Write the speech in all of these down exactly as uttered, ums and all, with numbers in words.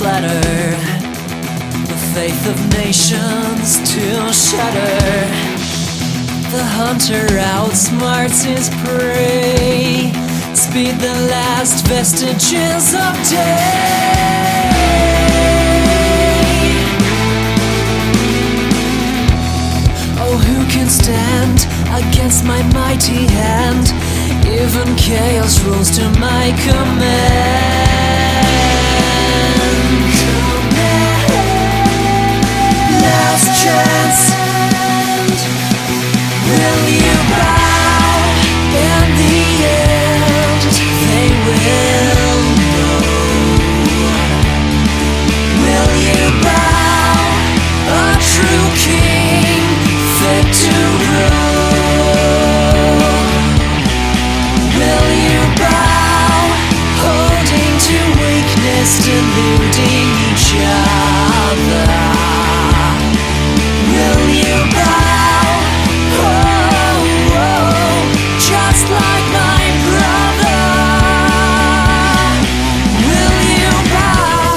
clatter, the faith of nations to shatter. The hunter outsmarts his prey, speed the last vestiges of day. Oh, who can stand against my mighty hand? Even chaos rules to my command. Last chance. Will you bow? In the end, they will know. Will you bow? A true king, fit to rule. Will you bow? Holding to weakness, deluding each other. Will you bow? Just like my brother, will you bow?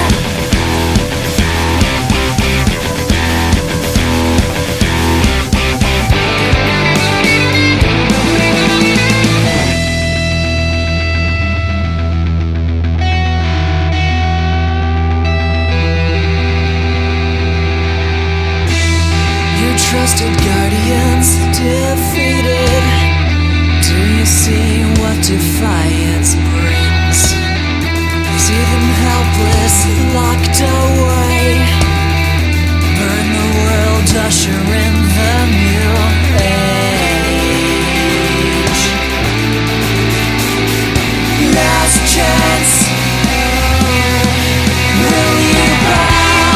Your trusted guardians defeated. Do you see what defiance brings? See them helpless, locked away. Burn the world, usher in the new age. Last chance. Will you bow?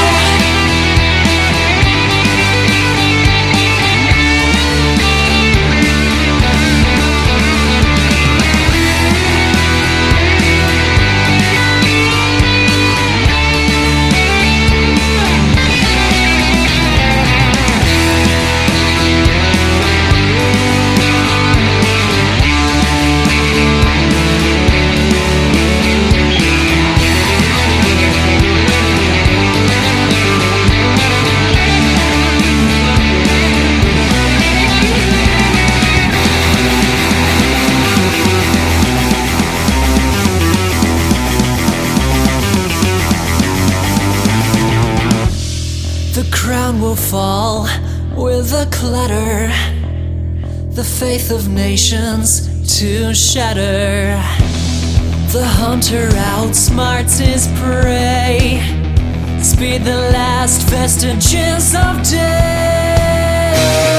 The crown will fall with a clatter, the faith of nations to shatter. The hunter outsmarts his prey, speed the last vestiges of day.